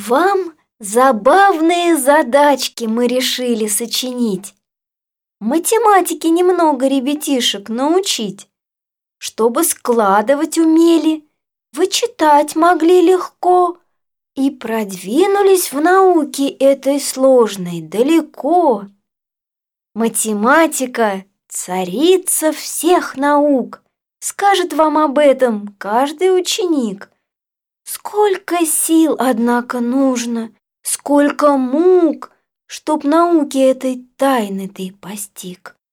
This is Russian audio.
Вам забавные задачки мы решили сочинить. Математики немного ребятишек научить, чтобы складывать умели, вычитать могли легко и продвинулись в науке этой сложной далеко. Математика — царица всех наук, скажет вам об этом каждый ученик. Сколько сил, однако, нужно, сколько мук, чтоб науки этой тайны ты постиг.